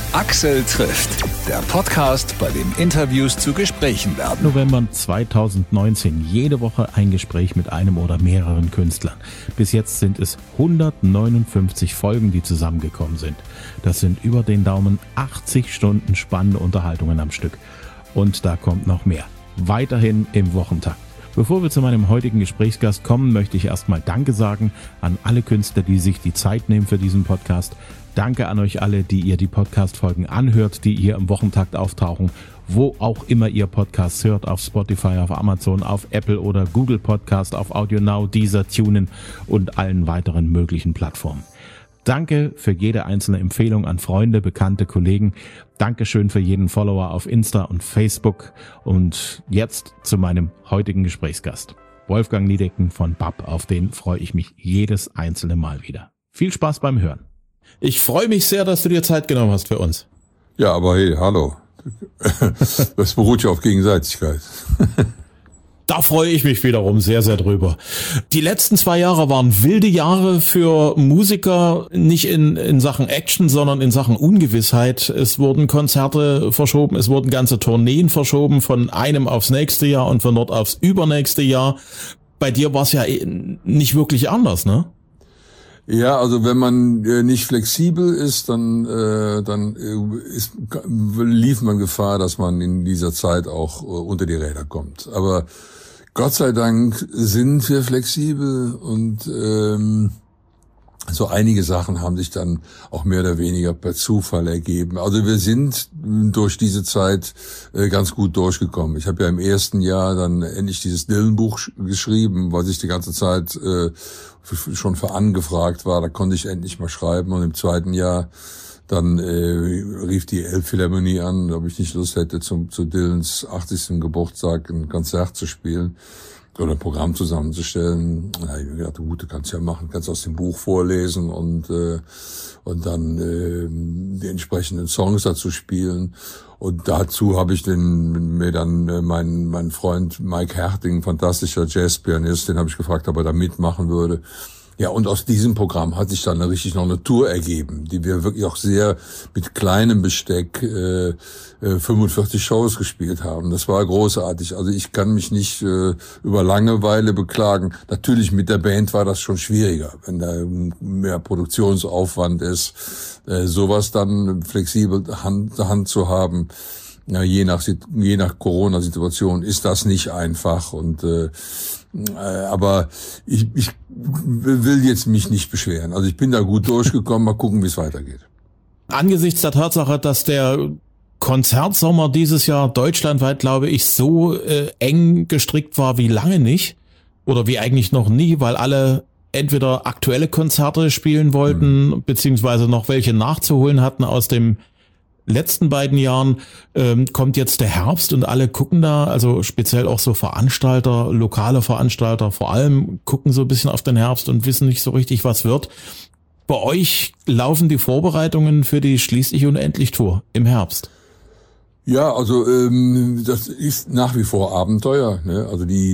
Axel trifft, der Podcast, bei dem Interviews zu Gesprächen werden. November 2019, jede Woche ein Gespräch mit einem oder mehreren Künstlern. Bis jetzt sind es 159 Folgen, die zusammengekommen sind. Das sind über den Daumen 80 Stunden spannende Unterhaltungen am Stück. Und da kommt noch mehr. Weiterhin im Wochentakt. Bevor wir zu meinem heutigen Gesprächsgast kommen, möchte ich erstmal Danke sagen an alle Künstler, die sich die Zeit nehmen für diesen Podcast. Danke an euch alle, die ihr die Podcast-Folgen anhört, die hier im Wochentakt auftauchen, wo auch immer ihr Podcasts hört, auf Spotify, auf Amazon, auf Apple oder Google Podcast, auf AudioNow, Deezer, TuneIn und allen weiteren möglichen Plattformen. Danke für jede einzelne Empfehlung an Freunde, Bekannte, Kollegen. Dankeschön für jeden Follower auf Insta und Facebook. Und jetzt zu meinem heutigen Gesprächsgast. Wolfgang Niedecken von BAP, auf den freue ich mich jedes einzelne Mal wieder. Viel Spaß beim Hören. Ich freue mich sehr, dass du dir Zeit genommen hast für uns. Ja, aber hey, hallo. Das beruht ja auf Gegenseitigkeit. Da freue ich mich wiederum sehr, sehr drüber. Die letzten 2 Jahre waren wilde Jahre für Musiker, nicht in Sachen Action, sondern in Sachen Ungewissheit. Es wurden Konzerte verschoben, es wurden ganze Tourneen verschoben, von einem aufs nächste Jahr und von dort aufs übernächste Jahr. Bei dir war es ja nicht wirklich anders, ne? Ja, also wenn man nicht flexibel ist, dann lief man Gefahr, dass man in dieser Zeit auch unter die Räder kommt. Aber Gott sei Dank sind wir flexibel und so einige Sachen haben sich dann auch mehr oder weniger per Zufall ergeben. Also wir sind durch diese Zeit ganz gut durchgekommen. Ich habe ja im ersten Jahr dann endlich dieses Dylan-Buch geschrieben, was ich die ganze Zeit schon für angefragt war. Da konnte ich endlich mal schreiben. Und im zweiten Jahr dann rief die Elbphilharmonie an, ob ich nicht Lust hätte, zu Dylans 80. Geburtstag ein Konzert zu spielen oder ein Programm zusammenzustellen. Da habe ich mir gedacht, gut, du kannst ja machen, kannst aus dem Buch vorlesen und dann die entsprechenden Songs dazu spielen. Und dazu habe ich mir dann meinen Freund Mike Herting, fantastischer Jazzpianist, den habe ich gefragt, ob er da mitmachen würde. Ja, und aus diesem Programm hat sich dann noch eine Tour ergeben, die wir wirklich auch sehr mit kleinem Besteck 45 Shows gespielt haben. Das war großartig. Also ich kann mich nicht über Langeweile beklagen. Natürlich mit der Band war das schon schwieriger, wenn da mehr Produktionsaufwand ist, sowas dann flexibel Hand zu haben. Ja, je nach Corona-Situation ist das nicht einfach und aber ich will jetzt mich nicht beschweren. Also ich bin da gut durchgekommen. Mal gucken, wie es weitergeht. Angesichts der Tatsache, dass der Konzertsommer dieses Jahr deutschlandweit, glaube ich, so eng gestrickt war wie lange nicht oder wie eigentlich noch nie, weil alle entweder aktuelle Konzerte spielen wollten, beziehungsweise noch welche nachzuholen hatten aus dem letzten beiden Jahren, kommt jetzt der Herbst und alle gucken da, also speziell auch so Veranstalter, lokale Veranstalter vor allem, gucken so ein bisschen auf den Herbst und wissen nicht so richtig, was wird. Bei euch laufen die Vorbereitungen für die Schließlich und Endlich Tour im Herbst. Ja, also das ist nach wie vor Abenteuer, ne? Also die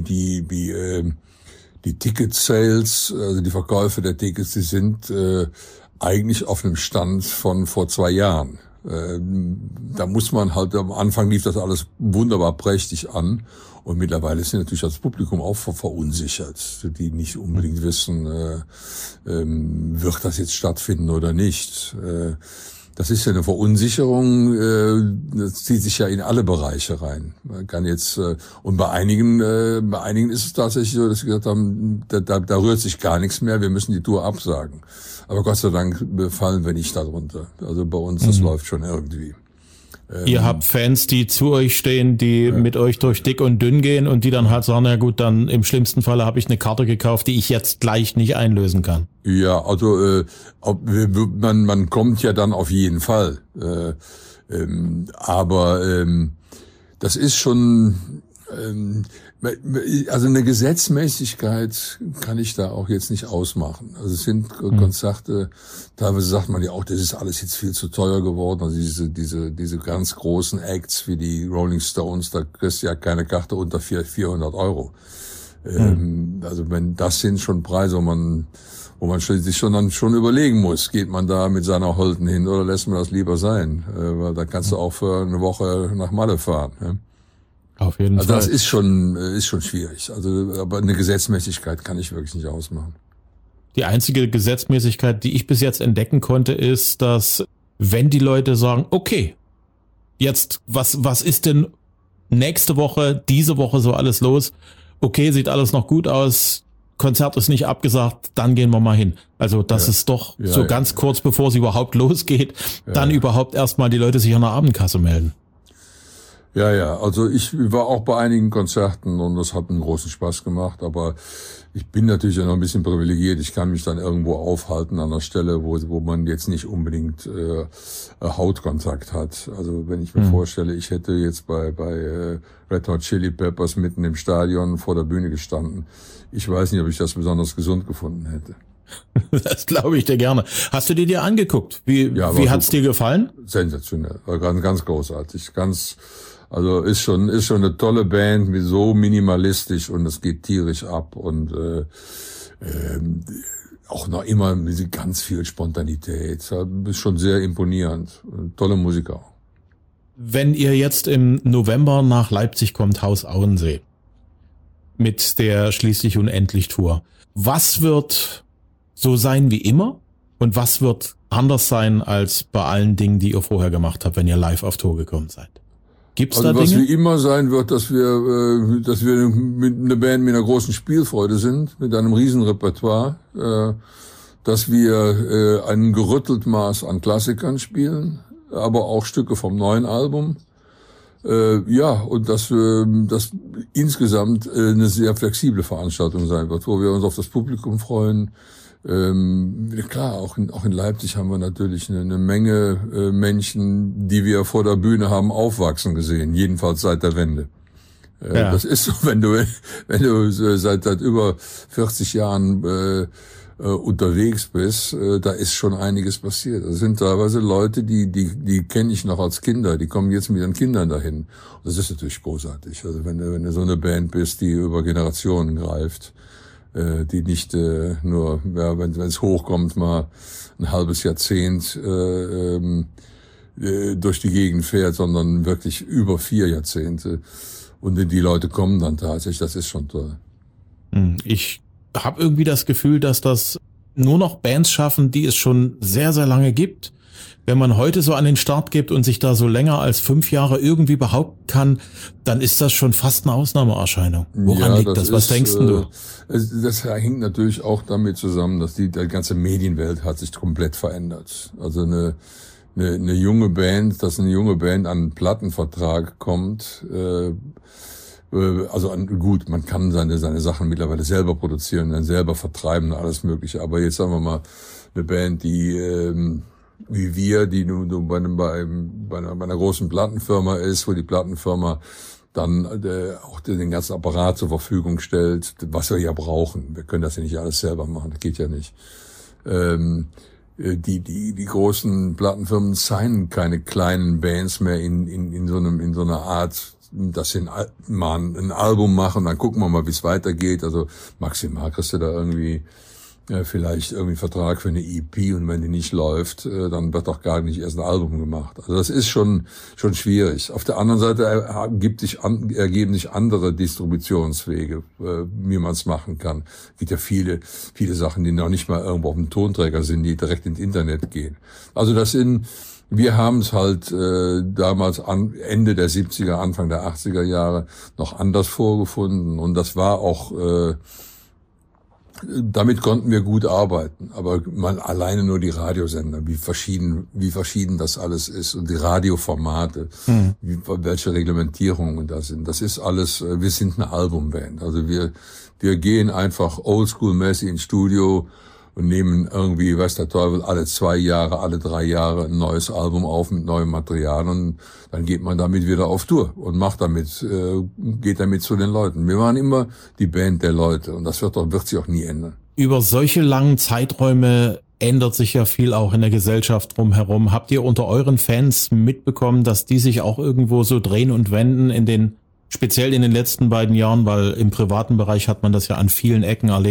Ticket-Sales, also die Verkäufe der Tickets, die sind eigentlich auf einem Stand von vor 2 Jahren. Da muss man halt, am Anfang lief das alles wunderbar prächtig an und mittlerweile ist natürlich das Publikum auch verunsichert, die nicht unbedingt wissen, wird das jetzt stattfinden oder nicht. Das ist ja eine Verunsicherung, das zieht sich ja in alle Bereiche rein. Man kann jetzt, und bei einigen ist es tatsächlich so, dass sie gesagt haben, da rührt sich gar nichts mehr, wir müssen die Tour absagen. Aber Gott sei Dank fallen wir nicht darunter. Also bei uns, das läuft schon irgendwie. Ihr habt Fans, die zu euch stehen, die mit euch durch dick und dünn gehen und die dann halt sagen, na gut, dann im schlimmsten Falle habe ich eine Karte gekauft, die ich jetzt gleich nicht einlösen kann. Ja, also man kommt ja dann auf jeden Fall. Aber das ist schon... Also eine Gesetzmäßigkeit kann ich da auch jetzt nicht ausmachen. Also es sind Konzerte, teilweise sagt man ja auch, das ist alles jetzt viel zu teuer geworden. Also diese ganz großen Acts wie die Rolling Stones, da kriegst du ja keine Karte unter 400 Euro. Also das sind schon Preise, wo wo man sich schon überlegen muss, geht man da mit seiner Holden hin oder lässt man das lieber sein? Weil da kannst du auch für eine Woche nach Malle fahren. Ne? Auf jeden Fall. Das ist schon schwierig. Also, aber eine Gesetzmäßigkeit kann ich wirklich nicht ausmachen. Die einzige Gesetzmäßigkeit, die ich bis jetzt entdecken konnte, ist, dass wenn die Leute sagen, okay, jetzt, was ist denn nächste Woche, diese Woche so alles los? Okay, sieht alles noch gut aus, Konzert ist nicht abgesagt, dann gehen wir mal hin. Also das ist doch ganz kurz bevor es überhaupt losgeht, dann überhaupt erstmal die Leute sich an der Abendkasse melden. Ja, also ich war auch bei einigen Konzerten und das hat einen großen Spaß gemacht, aber ich bin natürlich noch ein bisschen privilegiert. Ich kann mich dann irgendwo aufhalten an einer Stelle, wo man jetzt nicht unbedingt Hautkontakt hat. Also wenn ich mir vorstelle, ich hätte jetzt bei Red Hot Chili Peppers mitten im Stadion vor der Bühne gestanden. Ich weiß nicht, ob ich das besonders gesund gefunden hätte. Das glaube ich dir gerne. Hast du dir angeguckt? Wie hat's dir gefallen? Sensationell, war ganz großartig, also ist schon eine tolle Band, so minimalistisch und es geht tierisch ab und auch noch immer mit ganz viel Spontanität. Ist schon sehr imponierend. Tolle Musiker. Wenn ihr jetzt im November nach Leipzig kommt, Haus Auensee, mit der Schließlich Unendlich Tour, was wird so sein wie immer und was wird anders sein als bei allen Dingen, die ihr vorher gemacht habt, wenn ihr live auf Tour gekommen seid? Gibt's da Dinge? Was wie immer sein wird, dass wir mit einer Band mit einer großen Spielfreude sind, mit einem Riesenrepertoire, dass wir ein gerüttelt Maß an Klassikern spielen, aber auch Stücke vom neuen Album. Und dass das insgesamt eine sehr flexible Veranstaltung sein wird, wo wir uns auf das Publikum freuen. Klar, auch in Leipzig haben wir natürlich eine Menge Menschen, die wir vor der Bühne haben aufwachsen gesehen, jedenfalls seit der Wende. Das ist so, wenn du seit über 40 Jahren unterwegs bist, da ist schon einiges passiert. Das sind teilweise Leute, die kenne ich noch als Kinder, die kommen jetzt mit ihren Kindern dahin. Und das ist natürlich großartig. Also wenn du so eine Band bist, die über Generationen greift, die nicht nur, wenn es hochkommt, mal ein halbes Jahrzehnt durch die Gegend fährt, sondern wirklich über 4 Jahrzehnte. Und die Leute kommen dann tatsächlich, das ist schon toll. Ich habe irgendwie das Gefühl, dass das nur noch Bands schaffen, die es schon sehr, sehr lange gibt. Wenn man heute so an den Start gibt und sich da so länger als 5 Jahre irgendwie behaupten kann, dann ist das schon fast eine Ausnahmeerscheinung. Woran liegt das? Was denkst du? Das hängt natürlich auch damit zusammen, dass die ganze Medienwelt hat sich komplett verändert. Also eine junge Band, dass eine junge Band an einen Plattenvertrag kommt, gut, man kann seine Sachen mittlerweile selber produzieren, dann selber vertreiben, alles Mögliche. Aber jetzt sagen wir mal, eine Band, die wie wir, die nur bei einer großen Plattenfirma ist, wo die Plattenfirma dann auch den ganzen Apparat zur Verfügung stellt, was wir ja brauchen. Wir können das ja nicht alles selber machen, das geht ja nicht. Die großen Plattenfirmen signen keine kleinen Bands mehr in so einer Art, dass sie mal ein Album machen, dann gucken wir mal, wie es weitergeht. Also maximal kriegst du da irgendwie vielleicht irgendwie einen Vertrag für eine EP und wenn die nicht läuft, dann wird doch gar nicht erst ein Album gemacht. Also das ist schon schwierig. Auf der anderen Seite ergeben sich andere Distributionswege, wie man es machen kann. Es gibt ja viele Sachen, die noch nicht mal irgendwo auf dem Tonträger sind, die direkt ins Internet gehen. Also wir haben es halt damals Ende der 70er, Anfang der 80er Jahre noch anders vorgefunden und das war auch damit konnten wir gut arbeiten, aber mal alleine nur die Radiosender, wie verschieden das alles ist und die Radioformate, welche Reglementierungen da sind. Das ist alles, wir sind eine Albumband. Also wir gehen einfach oldschool-mäßig ins Studio und nehmen irgendwie, weiß der Teufel, alle 2 Jahre, alle 3 Jahre ein neues Album auf mit neuem Material und dann geht man damit wieder auf Tour und geht damit zu den Leuten. Wir waren immer die Band der Leute und das wird sich auch nie ändern. Über solche langen Zeiträume ändert sich ja viel auch in der Gesellschaft drumherum. Habt ihr unter euren Fans mitbekommen, dass die sich auch irgendwo so drehen und wenden speziell in den letzten beiden Jahren, weil im privaten Bereich hat man das ja an vielen Ecken erlebt,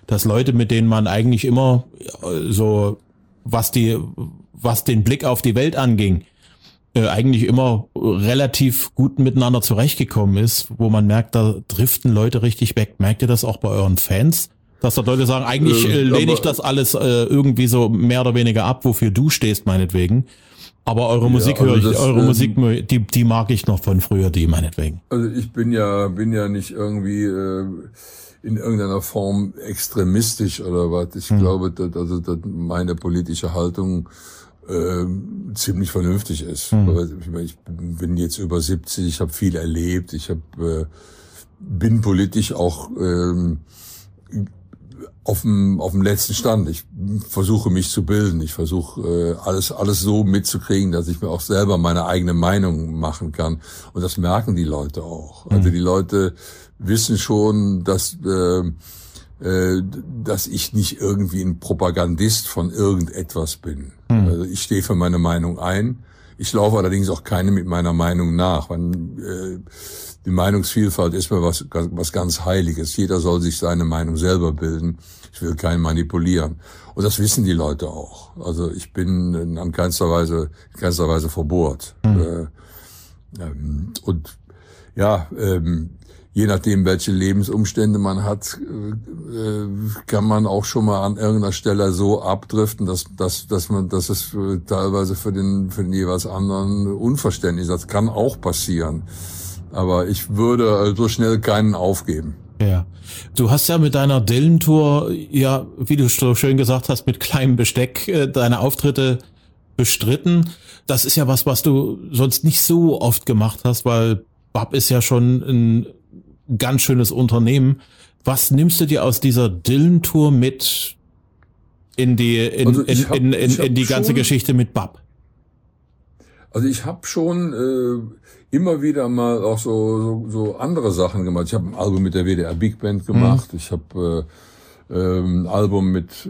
dass Leute, mit denen man eigentlich immer so, was den Blick auf die Welt anging, eigentlich immer relativ gut miteinander zurechtgekommen ist, wo man merkt, da driften Leute richtig weg. Merkt ihr das auch bei euren Fans? Dass da Leute sagen, eigentlich lehne ich das alles irgendwie so mehr oder weniger ab, wofür du stehst, meinetwegen. Aber eure Musik höre ich, Musik, die mag ich noch von früher, die meinetwegen. Also ich bin ja nicht irgendwie in irgendeiner Form extremistisch oder was. Ich glaube, dass meine politische Haltung ziemlich vernünftig ist. Ich bin jetzt über 70, ich habe viel erlebt, bin politisch auch auf dem letzten Stand. Ich versuche mich zu bilden. Ich versuche alles so mitzukriegen, dass ich mir auch selber meine eigene Meinung machen kann. Und das merken die Leute auch. Also die Leute wissen schon, dass ich nicht irgendwie ein Propagandist von irgendetwas bin. Also ich stehe für meine Meinung ein. Ich laufe allerdings auch keine mit meiner Meinung nach. Die Meinungsvielfalt ist mir was ganz Heiliges. Jeder soll sich seine Meinung selber bilden. Ich will keinen manipulieren. Und das wissen die Leute auch. Also ich bin in keinster Weise verbohrt. Und ja, je nachdem, welche Lebensumstände man hat, kann man auch schon mal an irgendeiner Stelle so abdriften, dass es teilweise für den jeweils anderen unverständlich ist. Das kann auch passieren. Aber ich würde so schnell keinen aufgeben. Ja. Du hast ja mit deiner Dylan-Tour, ja, wie du so schön gesagt hast, mit kleinem Besteck deine Auftritte bestritten. Das ist ja was du sonst nicht so oft gemacht hast, weil BAP ist ja schon ein ganz schönes Unternehmen. Was nimmst du dir aus dieser Dylan-Tour mit in die ganze Geschichte mit BAP? Also ich habe schon immer wieder mal auch so andere Sachen gemacht. Ich habe ein Album mit der WDR Big Band gemacht. Ich habe ein Album mit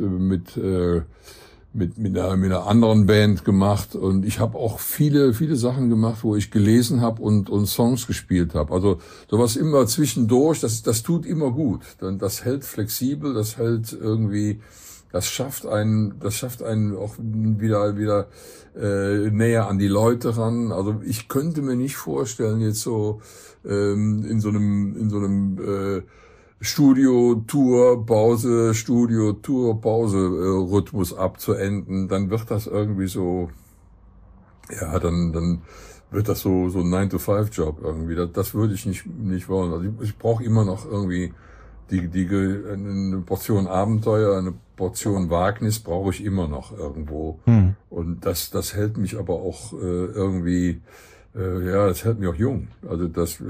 einer anderen Band gemacht und ich habe auch viele Sachen gemacht, wo ich gelesen habe und Songs gespielt habe. Also sowas immer zwischendurch, das tut immer gut. Das hält flexibel, das hält irgendwie, das schafft einen auch wieder näher an die Leute ran. Also ich könnte mir nicht vorstellen, jetzt so in so einem Studio-Tour-Pause Rhythmus abzuenden, dann wird das irgendwie so, ja, dann wird das so ein 9-to-5-Job irgendwie. Das würde ich nicht wollen. Also ich brauche immer noch irgendwie eine Portion Abenteuer, eine Portion Wagnis brauche ich immer noch irgendwo. Und das hält mich aber auch irgendwie, das hält mich auch jung. Also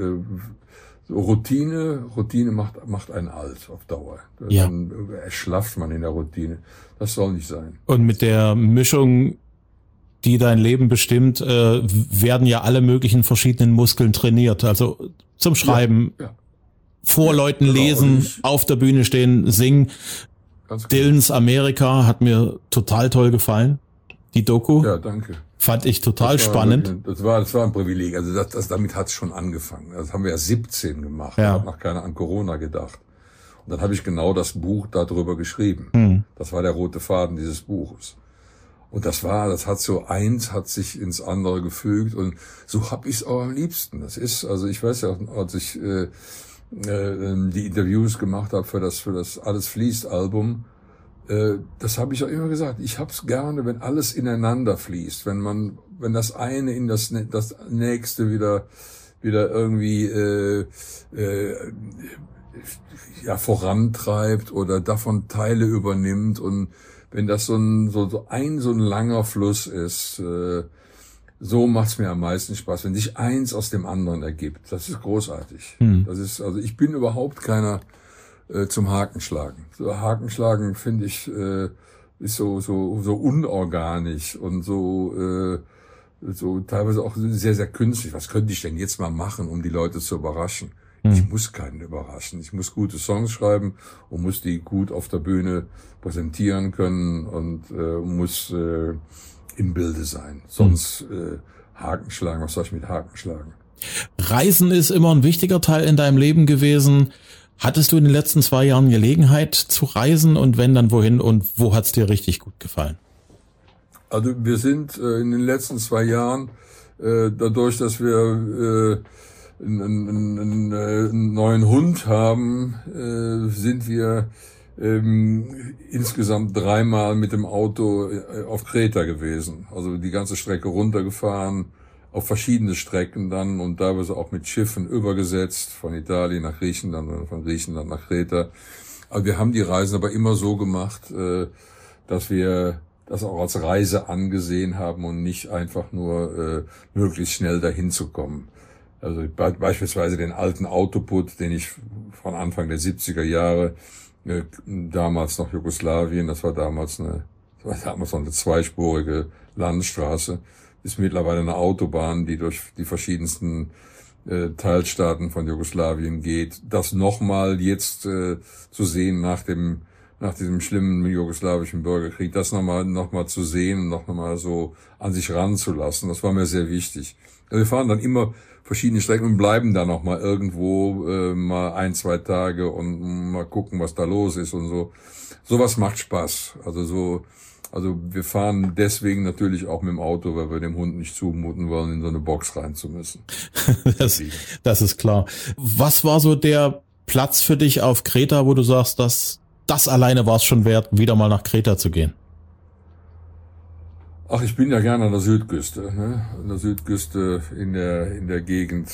Routine macht einen alt auf Dauer. Ja. Dann erschlafft man in der Routine. Das soll nicht sein. Und mit der Mischung, die dein Leben bestimmt, werden ja alle möglichen verschiedenen Muskeln trainiert. Also zum Schreiben, vor Leuten lesen, auf der Bühne stehen, singen. Dylans Amerika hat mir total toll gefallen. Die Doku. Ja, danke. Fand ich total spannend. Das war ein Privileg. Also damit hat's schon angefangen. Das haben wir ja 17 gemacht. Ja. Da hat noch keiner an Corona gedacht. Und dann habe ich genau das Buch darüber geschrieben. Das war der rote Faden dieses Buches. Und das hat so eins hat sich ins andere gefügt und so hab ich's auch am liebsten. Das ist, also ich weiß ja, als ich die Interviews gemacht habe für das Alles fließt Album, das habe ich auch immer gesagt. Ich hab's gerne, wenn alles ineinander fließt, wenn das eine in das nächste wieder irgendwie vorantreibt oder davon Teile übernimmt und wenn das so ein langer Fluss ist, so macht's mir am meisten Spaß, wenn sich eins aus dem anderen ergibt. Das ist großartig. Das ist, also ich bin überhaupt keiner zum Hakenschlagen. So Hakenschlagen finde ich ist so unorganisch und so teilweise auch sehr, sehr künstlich. Was könnte ich denn jetzt mal machen, um die Leute zu überraschen? Ich muss keinen überraschen. Ich muss gute Songs schreiben und muss die gut auf der Bühne präsentieren können und muss im Bilde sein. Sonst was soll ich mit Haken schlagen? Reisen ist immer ein wichtiger Teil in deinem Leben gewesen. Hattest du in den letzten 2 Jahren Gelegenheit zu reisen und wenn, dann wohin und wo hat's dir richtig gut gefallen? Also wir sind in den letzten 2 Jahren, dadurch, dass wir einen neuen Hund haben, sind wir insgesamt 3-mal mit dem Auto auf Kreta gewesen. Also die ganze Strecke runtergefahren, auf verschiedene Strecken dann und teilweise auch mit Schiffen übergesetzt, von Italien nach Griechenland oder von Griechenland nach Kreta. Aber wir haben die Reisen aber immer so gemacht, dass wir das auch als Reise angesehen haben und nicht einfach nur möglichst schnell dahin zu kommen. Also beispielsweise den alten Autoput, den ich von Anfang der 70er Jahre, damals noch Jugoslawien, das war damals noch eine zweispurige Landstraße, ist mittlerweile eine Autobahn, die durch die verschiedensten Teilstaaten von Jugoslawien geht. Das nochmal jetzt zu sehen nach diesem schlimmen jugoslawischen Bürgerkrieg, das nochmal zu sehen und nochmal so an sich ranzulassen, das war mir sehr wichtig. Also wir fahren dann immer verschiedene Strecken und bleiben dann noch mal irgendwo mal 1-2 Tage und mal gucken, was da los ist und so. Sowas macht Spaß. Also wir fahren deswegen natürlich auch mit dem Auto, weil wir dem Hund nicht zumuten wollen, in so eine Box rein zu müssen. Das ist klar. Was war so der Platz für dich auf Kreta, wo du sagst, das alleine war es schon wert, wieder mal nach Kreta zu gehen? Ach, ich bin ja gerne an der Südküste, ne? An der Südküste in der Gegend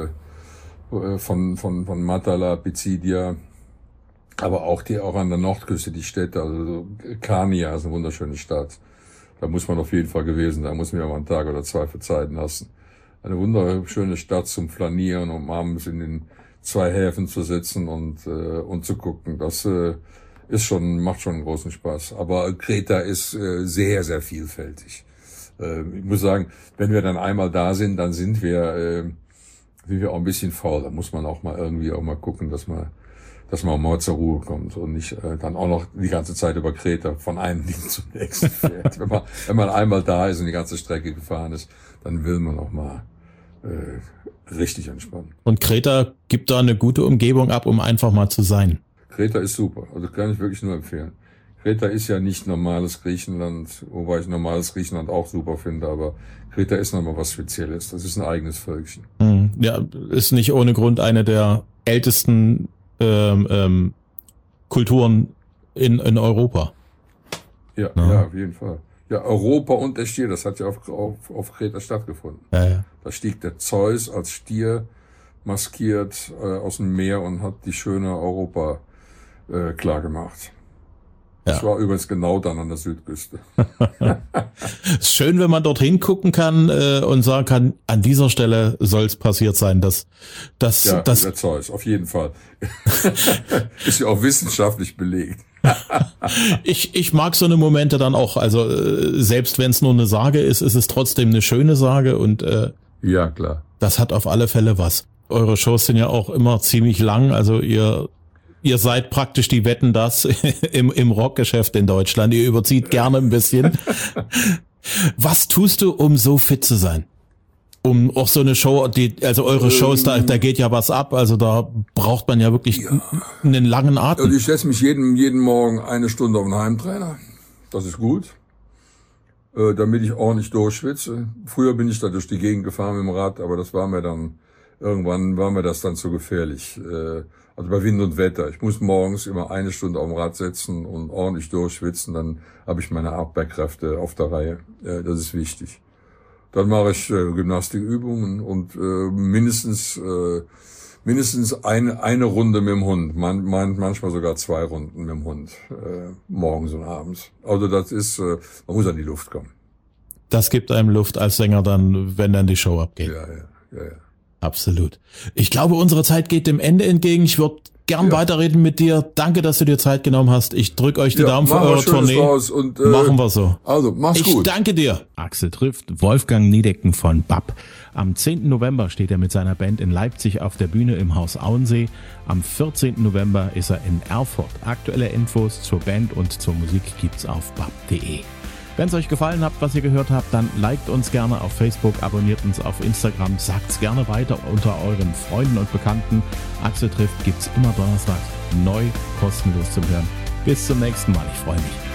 von Matala, Picidia, aber auch an der Nordküste die Städte, also Kania ist eine wunderschöne Stadt. Da muss man auf jeden Fall gewesen sein, muss mir mal einen Tag oder 2 verzeiten lassen. Eine wunderschöne Stadt zum Flanieren, um abends in den 2 Häfen zu sitzen und zu gucken. Das macht schon einen großen Spaß. Aber Kreta ist sehr, sehr vielfältig. Ich muss sagen, wenn wir dann einmal da sind, dann sind wir auch ein bisschen faul. Da muss man auch mal irgendwie auch mal gucken, dass man auch mal zur Ruhe kommt und nicht dann auch noch die ganze Zeit über Kreta von einem Ding zum nächsten fährt. Wenn man einmal da ist und die ganze Strecke gefahren ist, dann will man auch mal richtig entspannen. Und Kreta gibt da eine gute Umgebung ab, um einfach mal zu sein. Kreta ist super, also kann ich wirklich nur empfehlen. Kreta ist ja nicht normales Griechenland, wobei ich normales Griechenland auch super finde, aber Kreta ist nochmal was Spezielles. Das ist ein eigenes Völkchen. Ja, ist nicht ohne Grund eine der ältesten Kulturen in Europa. Ja, auf jeden Fall. Ja, Europa und der Stier, das hat ja auf Kreta stattgefunden. Ja. Da stieg der Zeus als Stier maskiert aus dem Meer und hat die schöne Europa klar gemacht. Das war übrigens genau dann an der Südküste. Schön, wenn man dorthin gucken kann und sagen kann, an dieser Stelle soll es passiert sein. Der Zeus, auf jeden Fall. Ist ja auch wissenschaftlich belegt. Ich mag so eine Momente dann auch. Also selbst wenn es nur eine Sage ist, ist es trotzdem eine schöne Sage und ja, klar. Das hat auf alle Fälle was. Eure Shows sind ja auch immer ziemlich lang. Also ihr seid praktisch die Wetten, das im Rockgeschäft in Deutschland. Ihr überzieht gerne ein bisschen. Was tust du, um so fit zu sein? Um auch so eine Show, also eure Shows, da geht ja was ab. Also da braucht man ja wirklich einen langen Atem. Also ich setze mich jeden Morgen 1 Stunde auf den Heimtrainer. Das ist gut. Damit ich ordentlich durchschwitze. Früher bin ich da durch die Gegend gefahren mit dem Rad, aber irgendwann war mir das dann zu gefährlich. Also bei Wind und Wetter. Ich muss morgens immer 1 Stunde auf dem Rad setzen und ordentlich durchschwitzen, dann habe ich meine Abwehrkräfte auf der Reihe. Das ist wichtig. Dann mache ich Gymnastikübungen und mindestens eine Runde mit dem Hund. Manchmal sogar 2 Runden mit dem Hund, morgens und abends. Also das ist, man muss an die Luft kommen. Das gibt einem Luft als Sänger dann, wenn dann die Show abgeht. Ja. Absolut. Ich glaube, unsere Zeit geht dem Ende entgegen. Ich würde gern weiterreden mit dir. Danke, dass du dir Zeit genommen hast. Ich drücke euch die Daumen für eure Tournee. Machen wir so. Also, mach's gut. Ich danke dir. Axel trifft Wolfgang Niedecken von BAP. Am 10. November steht er mit seiner Band in Leipzig auf der Bühne im Haus Auensee. Am 14. November ist er in Erfurt. Aktuelle Infos zur Band und zur Musik gibt's auf bap.de. Wenn es euch gefallen hat, was ihr gehört habt, dann liked uns gerne auf Facebook, abonniert uns auf Instagram, sagt es gerne weiter unter euren Freunden und Bekannten. Axel trifft gibt's immer donnerstags neu, kostenlos zum Hören. Bis zum nächsten Mal, ich freue mich.